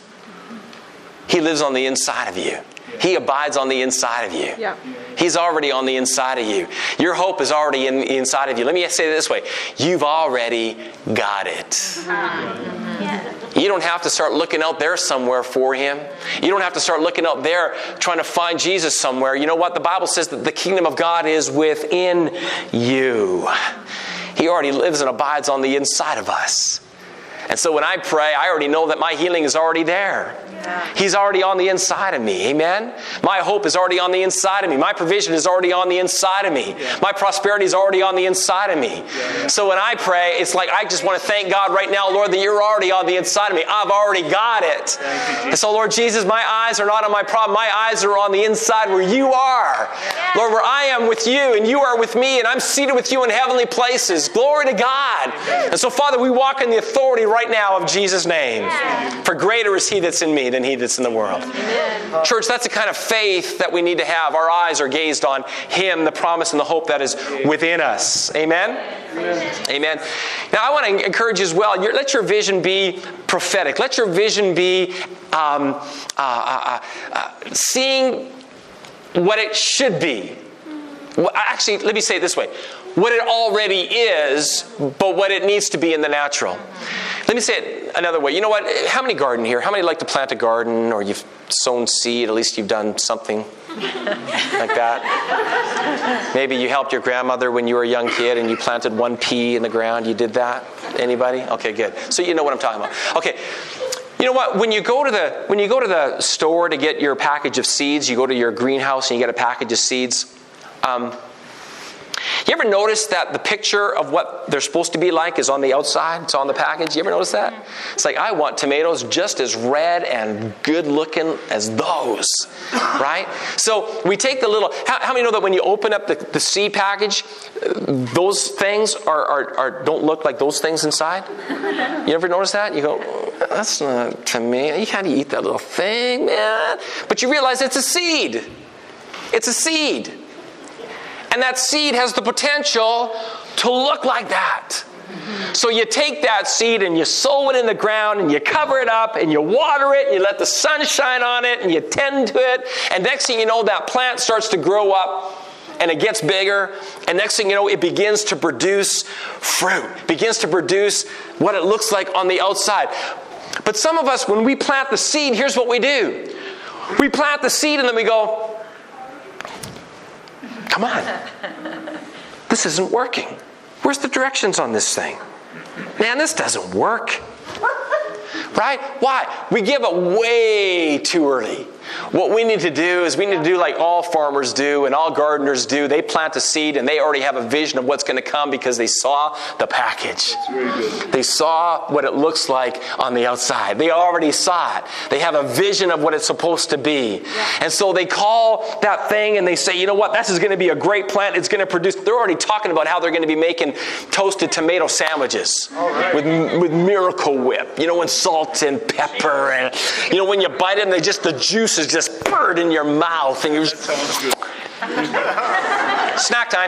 He lives on the inside of you. He abides on the inside of you. Yeah. He's already on the inside of you. Your hope is already in the inside of you. Let me say it this way. You've already got it. Yeah. You don't have to start looking out there somewhere for Him. You don't have to start looking out there trying to find Jesus somewhere. You know what? The Bible says that the kingdom of God is within you. He already lives and abides on the inside of us. And so when I pray, I already know that my healing is already there. Yeah. He's already on the inside of me. Amen? My hope is already on the inside of me. My provision is already on the inside of me. Yeah. My prosperity is already on the inside of me. Yeah. So when I pray, it's like I just want to thank God right now, Lord, that you're already on the inside of me. I've already got it. You, and so, Lord Jesus, my eyes are not on my problem. My eyes are on the inside where you are. Yeah. Lord, where I am with you and you are with me and I'm seated with you in heavenly places. Glory to God. Amen. And so, Father, we walk in the authority right now of Jesus' name. Yeah. For greater is He that's in me than he that's in the world. Amen. Church, that's the kind of faith that we need to have. Our eyes are gazed on Him, the promise and the hope that is within us. Amen? Amen. Amen. Now, I want to encourage you as well. Your, let your vision be prophetic. Let your vision be um, uh, uh, uh, seeing what it should be. Well, actually, let me say it this way. What it already is, but what it needs to be in the natural. Let me say it another way. You know what? How many garden here? How many like to plant a garden, or you've sown seed? At least you've done something like that. Maybe you helped your grandmother when you were a young kid and you planted one pea in the ground. You did that? Anybody? Okay, good. So you know what I'm talking about. Okay. You know what? When you go to the when you go to the store to get your package of seeds, you go to your greenhouse and you get a package of seeds. Um, You ever notice that the picture of what they're supposed to be like is on the outside? It's on the package. You ever notice that? It's like, I want tomatoes just as red and good looking as those. Right? So we take the little... How, how many know that when you open up the, the seed package, those things are, are, are don't look like those things inside? You ever notice that? You go, that's not tomato. You can't eat that little thing, man. But you realize it's a seed. It's a seed. And that seed has the potential to look like that. So you take that seed and you sow it in the ground and you cover it up and you water it and you let the sun shine on it and you tend to it. And next thing you know, that plant starts to grow up and it gets bigger. And next thing you know, it begins to produce fruit. It begins to produce what it looks like on the outside. But some of us, when we plant the seed, here's what we do. We plant the seed and then we go, come on. This isn't working. Where's the directions on this thing? Man, this doesn't work. Right? Why? We give up way too early. What we need to do is we need to do like all farmers do and all gardeners do. They plant a seed and they already have a vision of what's going to come because they saw the package. That's very good. They saw what it looks like on the outside. They already saw it. They have a vision of what it's supposed to be. Yeah. And so they call that thing and they say, you know what, this is going to be a great plant. It's going to produce. They're already talking about how they're going to be making toasted tomato sandwiches right. with, with Miracle Whip. You know, and salt and pepper. And, you know, when you bite it and they just, the juice is just bird in your mouth and you're just... Snack time.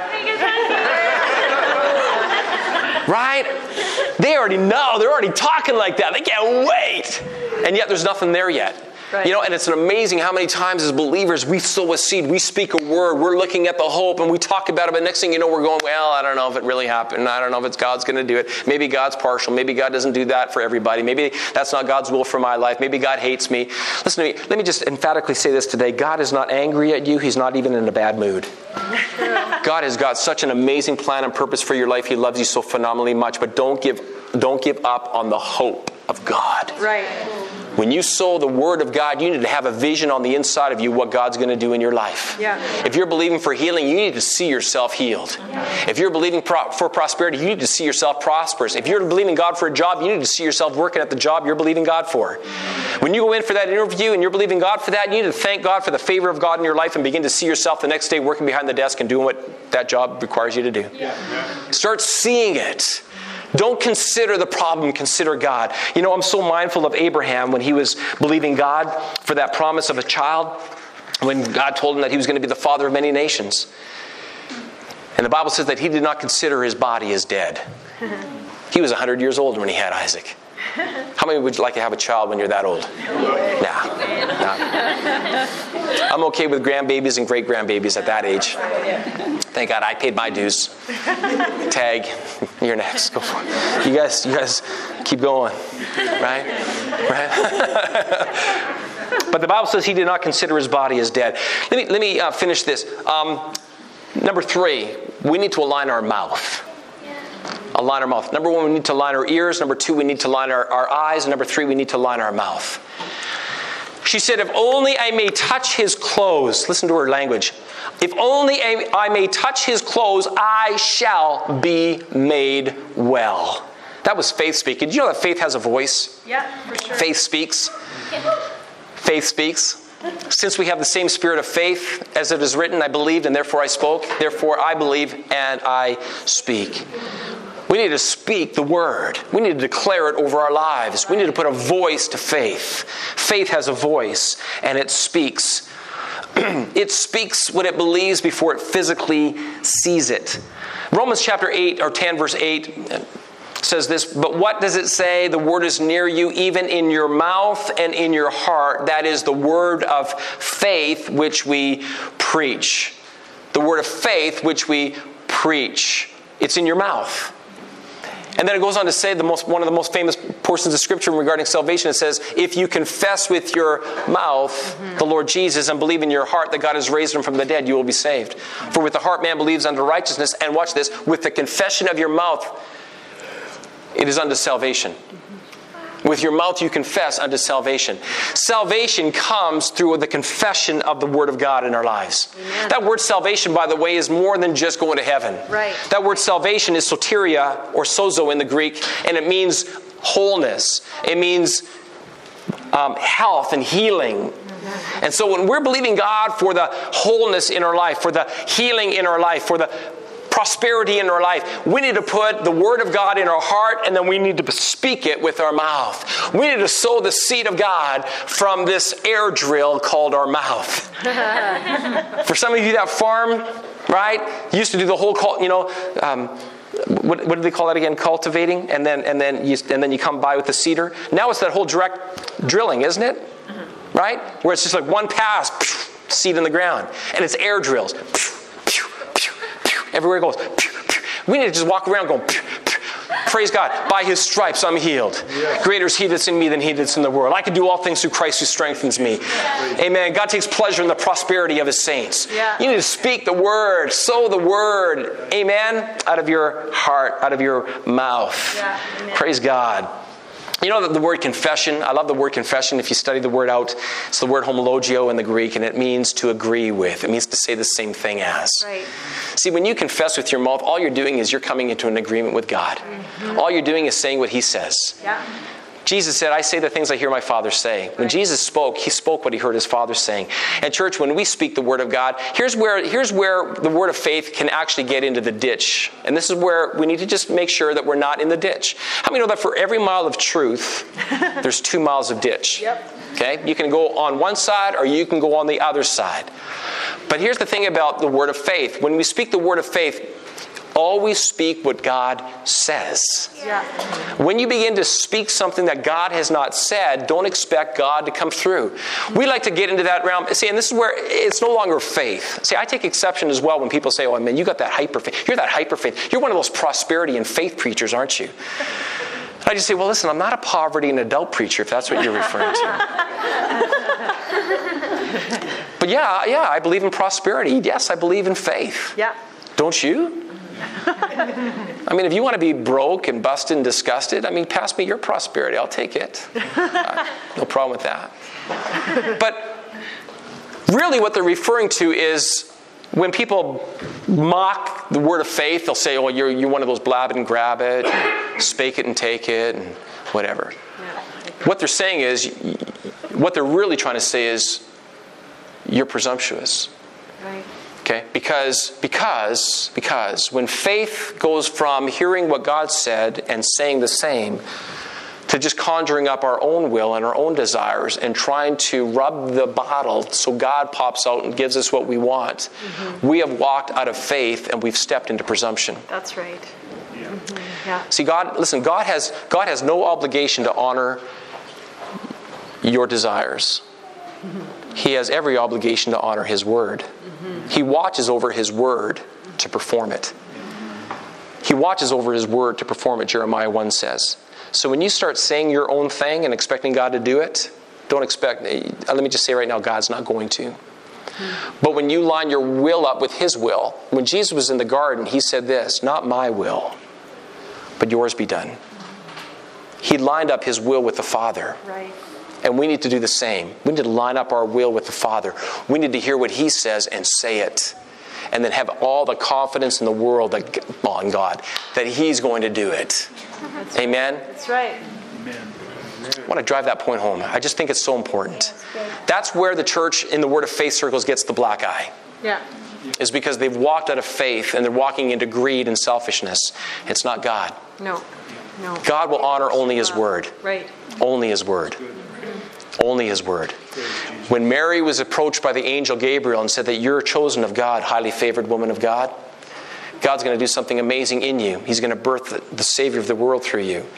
Right? They already know. They're already talking like that. They can't wait. And yet there's nothing there yet. Right. You know, and it's amazing how many times as believers we sow a seed, we speak a word, we're looking at the hope, and we talk about it, but next thing you know, we're going, well, I don't know if it really happened. I don't know if it's God's going to do it. Maybe God's partial. Maybe God doesn't do that for everybody. Maybe that's not God's will for my life. Maybe God hates me. Listen to me. Let me just emphatically say this today. God is not angry at you. He's not even in a bad mood. God has got such an amazing plan and purpose for your life. He loves you so phenomenally much, but don't give, don't give up on the hope of God. Right. When you sow the Word of God, you need to have a vision on the inside of you what God's going to do in your life. Yeah. If you're believing for healing, you need to see yourself healed. Yeah. If you're believing pro- for prosperity, you need to see yourself prosperous. If you're believing God for a job, you need to see yourself working at the job you're believing God for. When you go in for that interview and you're believing God for that, you need to thank God for the favor of God in your life and begin to see yourself the next day working behind the desk and doing what that job requires you to do. Yeah. Start seeing it. Don't consider the problem, consider God. You know, I'm so mindful of Abraham when he was believing God for that promise of a child, when God told him that he was going to be the father of many nations. And the Bible says that he did not consider his body as dead. He was one hundred years old when he had Isaac. How many would you like to have a child when you're that old? Nah. nah. I'm okay with grandbabies and great-grandbabies at that age. Thank God I paid my dues. Tag, you're next. Go for it. You guys, you guys keep going. Right? Right? But the Bible says he did not consider his body as dead. Let me, let me uh, finish this. Um, number three, we need to align our mouth. Align our mouth. Number one, we need to line our ears. Number two, we need to line our, our eyes. And number three, we need to line our mouth. She said, if only I may touch his clothes. Listen to her language. If only I may touch his clothes, I shall be made well. That was faith speaking. Did you know that faith has a voice? Yeah, for sure. Faith speaks. Faith speaks. Since we have the same spirit of faith, as it is written, I believed and therefore I spoke. Therefore I believe and I speak. We need to speak the word. We need to declare it over our lives. We need to put a voice to faith. Faith has a voice, and it speaks. It speaks what it believes before it physically sees it. Romans chapter eight, or ten, verse eight, says this, but what does it say? The word is near you, even in your mouth and in your heart. That is the word of faith which we preach. The word of faith which we preach. It's in your mouth. And then it goes on to say the most, one of the most famous portions of Scripture regarding salvation. It says, if you confess with your mouth mm-hmm. the Lord Jesus and believe in your heart that God has raised him from the dead, you will be saved. For with the heart man believes unto righteousness, and watch this, with the confession of your mouth, it is unto salvation. With your mouth you confess unto salvation. Salvation comes through the confession of the Word of God in our lives. Amen. That word salvation, by the way, is more than just going to heaven. Right. That word salvation is soteria, or sozo in the Greek, and it means wholeness. It means um, health and healing. And so when we're believing God for the wholeness in our life, for the healing in our life, for the prosperity in our life, we need to put the Word of God in our heart, and then we need to speak it with our mouth. We need to sow the seed of God from this air drill called our mouth. For some of you that farm, right, you used to do the whole, you know, um, what, what do they call that again? Cultivating, and then and then you and then you come by with the seeder. Now it's that whole direct drilling, isn't it? Mm-hmm. Right, where it's just like one pass, seed in the ground, and it's air drills. Everywhere it goes. We need to just walk around going, praise God, by his stripes I'm healed. Yes. Greater is he that's in me than he that's in the world. I can do all things through Christ who strengthens me. Yeah. Amen. God takes pleasure in the prosperity of his saints. Yeah. You need to speak the word, sow the word, amen, out of your heart, out of your mouth. Yeah. Praise God. You know that the word confession, I love the word confession. If you study the word out, it's the word homologio in the Greek, and it means to agree with. It means to say the same thing as. Right. See, when you confess with your mouth, all you're doing is you're coming into an agreement with God. Mm-hmm. All you're doing is saying what he says. Yeah. Jesus said, I say the things I hear my Father say. When right. Jesus spoke, he spoke what he heard his Father saying. And church, when we speak the word of God, here's where, here's where the word of faith can actually get into the ditch. And this is where we need to just make sure that we're not in the ditch. How many know that for every mile of truth, there's two miles of ditch? Yep. Okay? You can go on one side or you can go on the other side. But here's the thing about the word of faith. When we speak the word of faith, Always speak what God says. Yeah. When you begin to speak something that God has not said, don't expect God to come through. We like to get into that realm. See, and this is where it's no longer faith. See, I take exception as well when people say, oh, man, you got that hyper faith. You're that hyper faith. You're one of those prosperity and faith preachers, aren't you? I just say, well, listen, I'm not a poverty and adult preacher, if that's what you're referring to. But yeah, yeah, I believe in prosperity. Yes, I believe in faith. Yeah. Don't you? I mean, if you want to be broke and busted and disgusted, I mean, pass me your prosperity. I'll take it. Uh, no problem with that. But really what they're referring to is when people mock the word of faith, they'll say, oh, you're, you're one of those blab it and grab it, and spake it and take it, and whatever. Yeah. What they're saying is, what they're really trying to say is, you're presumptuous. Right. Okay? Because, because, because when faith goes from hearing what God said and saying the same to just conjuring up our own will and our own desires and trying to rub the bottle so God pops out and gives us what we want, mm-hmm. we have walked out of faith and we've stepped into presumption. That's right. Yeah. Mm-hmm. Yeah. See, God, listen, God has, God has no obligation to honor your desires. Mm-hmm. He has every obligation to honor His word. Mm-hmm. He watches over His word to perform it. He watches over His word to perform it, Jeremiah one says. So when you start saying your own thing and expecting God to do it, don't expect, let me just say right now, God's not going to. Mm-hmm. But when you line your will up with His will, when Jesus was in the garden, He said this, not my will, but yours be done. He lined up His will with the Father. Right. And we need to do the same. We need to line up our will with the Father. We need to hear what He says and say it. And then have all the confidence in the world that, on God that He's going to do it. That's Amen? Right. That's right. Amen. I want to drive that point home. I just think it's so important. That's where the church in the Word of Faith circles gets the black eye. Yeah. Is because they've walked out of faith and they're walking into greed and selfishness. It's not God. No. No. God will honor only His word. Right. Only His word. Only His word. When Mary was approached by the angel Gabriel and said that you're chosen of God, highly favored woman of God, God's going to do something amazing in you. He's going to birth the, the Savior of the world through you.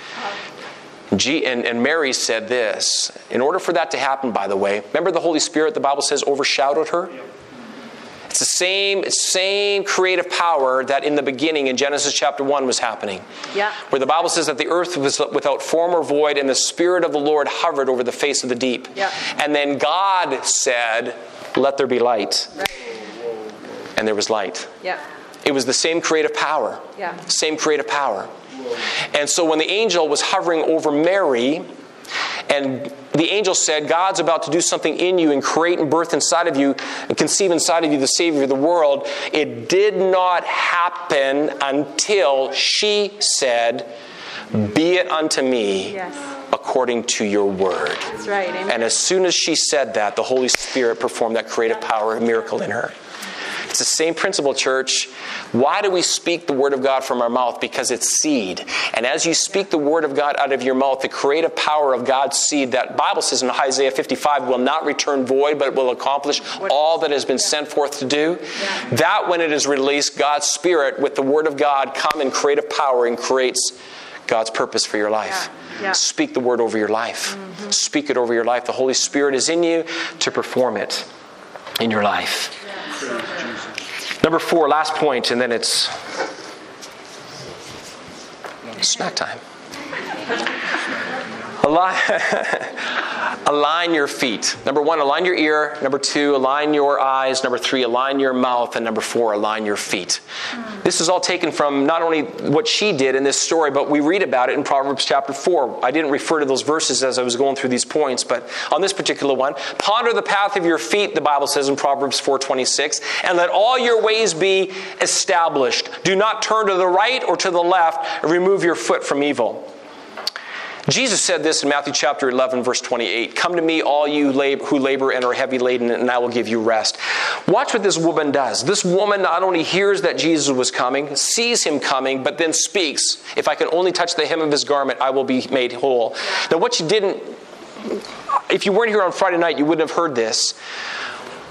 G, and, and Mary said this. In order for that to happen, by the way, remember the Holy Spirit, the Bible says, overshadowed her? It's the same, same creative power that in the beginning in Genesis chapter one was happening. Yeah. Where the Bible says that the earth was without form or void and the Spirit of the Lord hovered over the face of the deep. Yeah. And then God said, let there be light. Right. And there was light. Yeah. It was the same creative power. Yeah. Same creative power. And so when the angel was hovering over Mary, and the angel said, God's about to do something in you and create and birth inside of you and conceive inside of you the Savior of the world. It did not happen until she said, be it unto me yes. according to your word. That's right. Amen. And as soon as she said that, the Holy Spirit performed that creative power and miracle in her. It's the same principle, church. Why do we speak the word of God from our mouth? Because it's seed. And as you speak the word of God out of your mouth, the creative power of God's seed, that Bible says in Isaiah fifty-five, will not return void, but will accomplish all that has been sent forth to do. Yeah. That when it is released, God's Spirit with the word of God come in creative power and creates God's purpose for your life. Yeah. Yeah. Speak the word over your life. Mm-hmm. Speak it over your life. The Holy Spirit is in you to perform it in your life. Number four, last point, and then it's snack time. Align, align your feet. Number one, align your ear. Number two, align your eyes. Number three, align your mouth. And number four, align your feet. This is all taken from not only what she did in this story, but we read about it in Proverbs chapter four. I didn't refer to those verses as I was going through these points, but on this particular one, ponder the path of your feet, the Bible says in Proverbs four twenty-six, and let all your ways be established. Do not turn to the right or to the left, and remove your foot from evil. Jesus said this in Matthew chapter eleven, verse twenty-eight. Come to me, all you lab- who labor and are heavy laden, and I will give you rest. Watch what this woman does. This woman not only hears that Jesus was coming, sees him coming, but then speaks. If I can only touch the hem of his garment, I will be made whole. Now what you didn't, if you weren't here on Friday night, you wouldn't have heard this.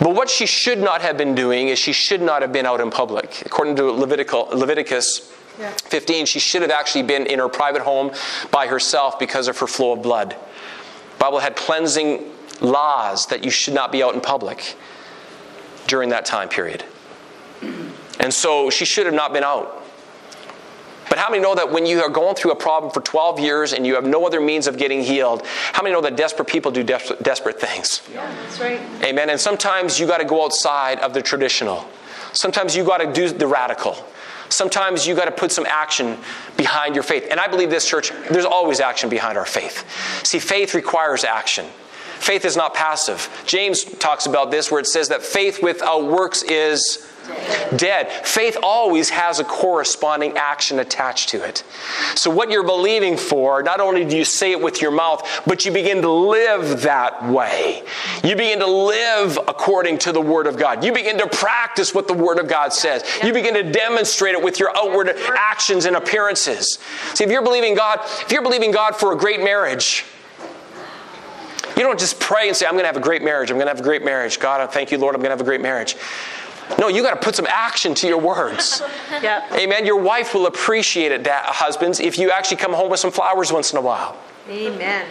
But what she should not have been doing is she should not have been out in public. According to Levitical, Leviticus yeah. fifteen, she should have actually been in her private home by herself because of her flow of blood. The Bible had cleansing laws that you should not be out in public during that time period. And so she should have not been out. But how many know that when you are going through a problem for twelve years and you have no other means of getting healed, how many know that desperate people do des- desperate things? Yeah, that's right. Amen. And sometimes you got to go outside of the traditional. Sometimes you got to do the radical. Sometimes you got to put some action behind your faith. And I believe this, church, there's always action behind our faith. See, faith requires action. Faith is not passive. James talks about this where it says that faith without works is dead. dead. Faith always has a corresponding action attached to it. So what you're believing for, not only do you say it with your mouth, but you begin to live that way. You begin to live according to the Word of God. You begin to practice what the Word of God says. You begin to demonstrate it with your outward actions and appearances. See, if you're believing God, if you're believing God for a great marriage, you don't just pray and say, I'm going to have a great marriage. I'm going to have a great marriage. God, I thank you, Lord, I'm going to have a great marriage. No, you got to put some action to your words. Yep. Amen. Your wife will appreciate it, da- husbands, if you actually come home with some flowers once in a while. Amen.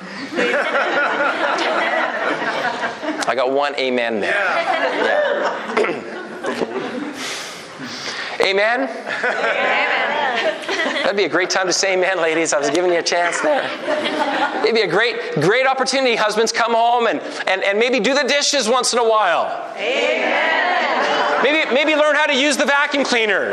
I got one amen there. Yeah. Amen? Amen. That'd be a great time to say amen, ladies. I was giving you a chance there. It'd be a great, great opportunity, husbands, come home and, and, and maybe do the dishes once in a while. Amen. Maybe, maybe learn how to use the vacuum cleaner.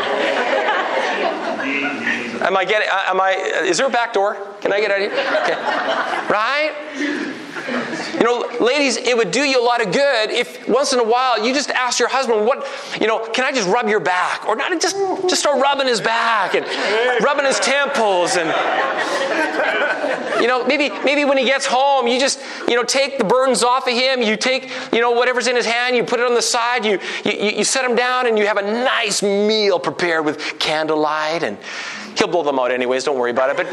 Am I getting, am I, is there a back door? Can I get out of here? Okay. Right? You know, ladies, it would do you a lot of good if once in a while you just ask your husband, what, you know, can I just rub your back? Or not just, just start rubbing his back and rubbing his temples. And, you know, maybe maybe when he gets home, you just, you know, take the burdens off of him. You take, you know, whatever's in his hand, you put it on the side. You, you, you set him down and you have a nice meal prepared with candlelight. And he'll blow them out anyways. Don't worry about it. But...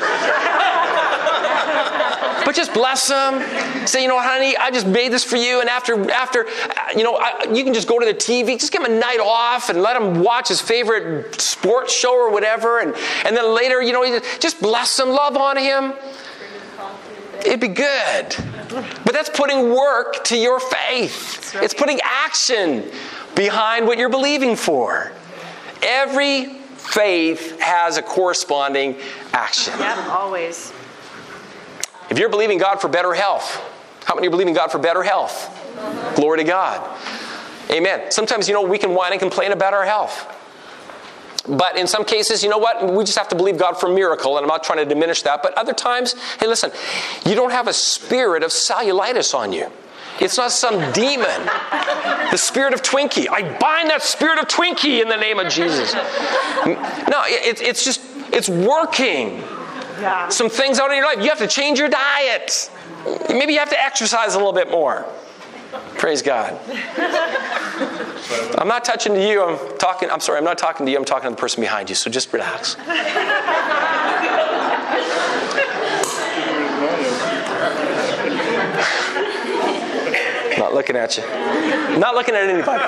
But just bless them. Say, you know what, honey, I just made this for you. And after, after, you know, I, you can just go to the T V. Just give him a night off and let him watch his favorite sports show or whatever. And, and then later, you know, just bless him, love on him. It'd be good. But that's putting work to your faith. It's putting action behind what you're believing for. Every faith has a corresponding action. Yep, always. If you're believing God for better health, how many are believing God for better health? Uh-huh. Glory to God. Amen. Sometimes, you know, we can whine and complain about our health. But in some cases, you know what? We just have to believe God for a miracle, and I'm not trying to diminish that. But other times, hey, listen, you don't have a spirit of cellulitis on you. It's not some demon. The spirit of Twinkie. I bind that spirit of Twinkie in the name of Jesus. No, it, it's just, it's working. Yeah. Some things out in your life. You have to change your diet. Maybe you have to exercise a little bit more. Praise God. I'm not touching to you. I'm talking. I'm sorry. I'm not talking to you. I'm talking to the person behind you. So just relax. Not looking at you. Not looking at anybody.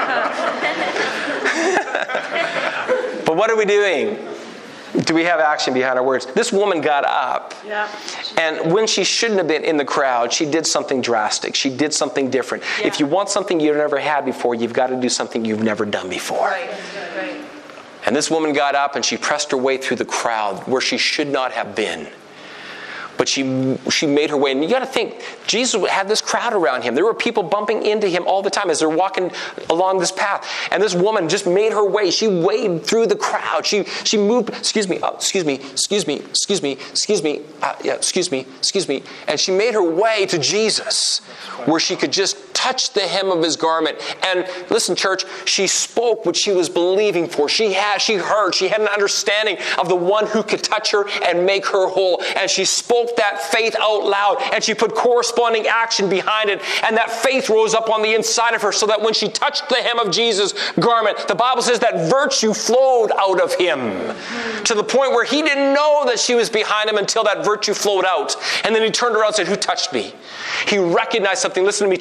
But what are we doing? Do we have action behind our words? This woman got up, yeah. And when she shouldn't have been in the crowd, she did something drastic. She did something different. Yeah. If you want something you've never had before, you've got to do something you've never done before. Right. Right. And this woman got up and she pressed her way through the crowd where she should not have been. But she she made her way. And you got to think, Jesus had this crowd around him. There were people bumping into him all the time as they're walking along this path. And this woman just made her way. She waded through the crowd. She she moved, excuse me, uh, excuse me, excuse me, excuse me, excuse me, uh, yeah, excuse me, excuse me. And she made her way to Jesus where she could just touch the hem of his garment. And listen, church, she spoke what she was believing for. She had, she heard, she had an understanding of the one who could touch her and make her whole. And she spoke that faith out loud, and she put corresponding action behind it, and that faith rose up on the inside of her so that when she touched the hem of Jesus' garment, the Bible says that virtue flowed out of him to the point where he didn't know that she was behind him until that virtue flowed out. And then he turned around and said, who touched me? He recognized something. Listen to me, church.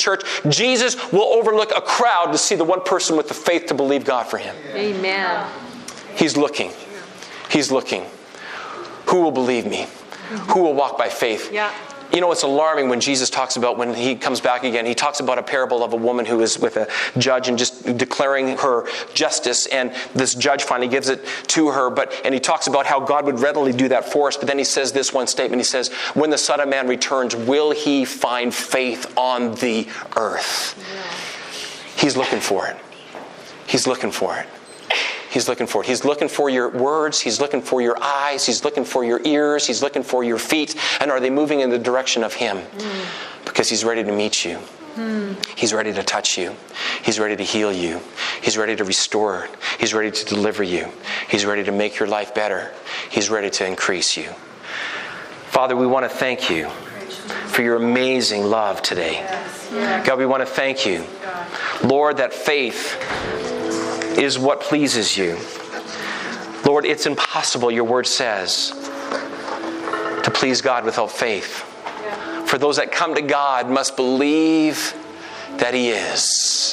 Jesus will overlook a crowd to see the one person with the faith to believe God for him. Amen. He's looking. He's looking. Who will believe me? Who will walk by faith? Yeah. You know, it's alarming when Jesus talks about, when he comes back again, he talks about a parable of a woman who is with a judge and just declaring her justice, and this judge finally gives it to her, but and he talks about how God would readily do that for us, but then he says this one statement, he says, when the Son of Man returns, will he find faith on the earth? Yeah. He's looking for it. He's looking for it. He's looking for it. He's looking for your words. He's looking for your eyes. He's looking for your ears. He's looking for your feet. And are they moving in the direction of him? Mm. Because he's ready to meet you. Mm. He's ready to touch you. He's ready to heal you. He's ready to restore. He's ready to deliver you. He's ready to make your life better. He's ready to increase you. Father, we want to thank you for your amazing love today. Yes. Yes. God, we want to thank you, Lord, that faith is what pleases you. Lord, it's impossible, your word says, to please God without faith. Yeah. For those that come to God must believe that he is,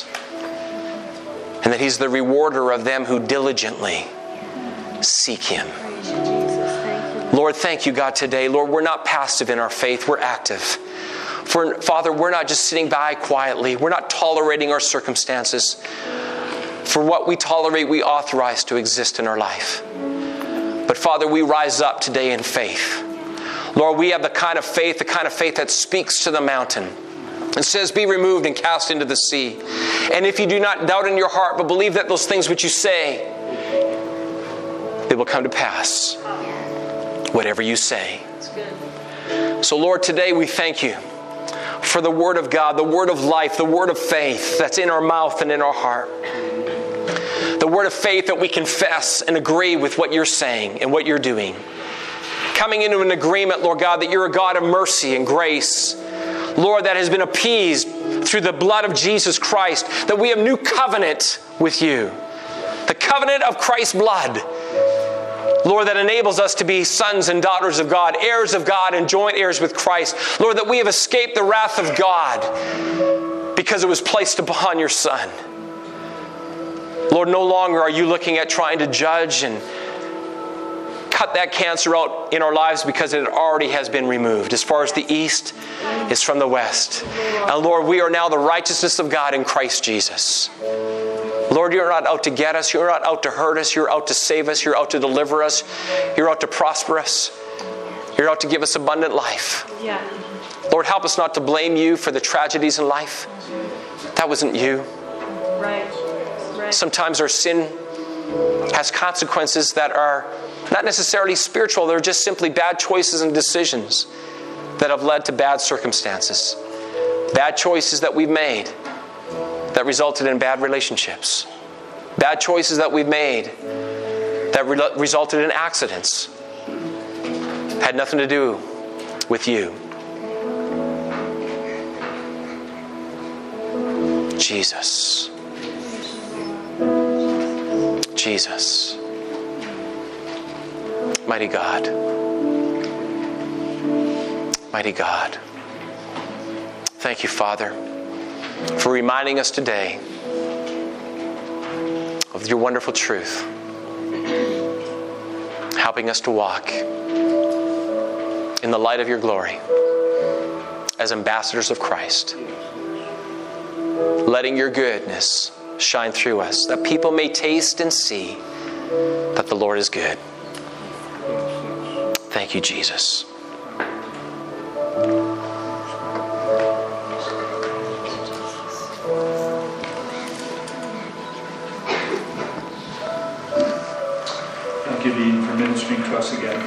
and that he's the rewarder of them who diligently seek him. Praise you, Jesus. Thank you. Lord, thank you, God, today. Lord, we're not passive in our faith, we're active. For Father, we're not just sitting by quietly. We're not tolerating our circumstances. For what we tolerate, we authorize to exist in our life. But Father, we rise up today in faith. Lord, we have the kind of faith, the kind of faith that speaks to the mountain and says, be removed and cast into the sea. And if you do not doubt in your heart, but believe that those things which you say, they will come to pass. Whatever you say. That's good. So Lord, today we thank you for the word of God, the word of life, the word of faith that's in our mouth and in our heart. The word of faith that we confess and agree with what you're saying and what you're doing. Coming into an agreement, Lord God, that you're a God of mercy and grace. Lord, that has been appeased through the blood of Jesus Christ, that we have new covenant with you. The covenant of Christ's blood. Lord, that enables us to be sons and daughters of God, heirs of God and joint heirs with Christ. Lord, that we have escaped the wrath of God because it was placed upon your Son. Lord, no longer are you looking at trying to judge and cut that cancer out in our lives because it already has been removed. As far as the east is from the west. And Lord, we are now the righteousness of God in Christ Jesus. Lord, you're not out to get us. You're not out to hurt us. You're out to save us. You're out to deliver us. You're out to prosper us. You're out to give us abundant life. Yeah. Lord, help us not to blame you for the tragedies in life. That wasn't you. Right. Right. Sometimes our sin has consequences that are not necessarily spiritual. They're just simply bad choices and decisions that have led to bad circumstances. Bad choices that we've made that resulted in bad relationships. Bad choices that we've made that re- resulted in accidents. Had nothing to do with you. Jesus. Jesus. Mighty God. Mighty God. Thank you, Father, for reminding us today of your wonderful truth, helping us to walk in the light of your glory as ambassadors of Christ, letting your goodness shine through us, that people may taste and see that the Lord is good. Thank you, Jesus. Thank you, Dean, for ministering to us again.